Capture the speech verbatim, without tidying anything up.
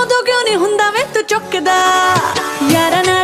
ਉਦੋਂ ਕਿਉਂ ਨਹੀਂ ਹੁੰਦਾ ਵੇ ਤੂੰ ਚੁੱਕਦਾ ਯਾਰਾਂ ਨਾਲ